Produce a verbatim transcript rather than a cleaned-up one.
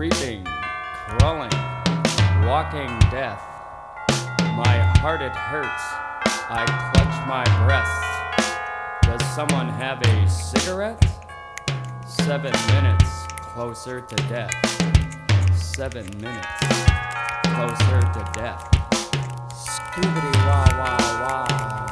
creeping, crawling, walking death. My heart it hurts, I clutch my breasts. Does someone have a cigarette? Seven minutes closer to death. Seven minutes closer to death. Scoobity wah wah wah.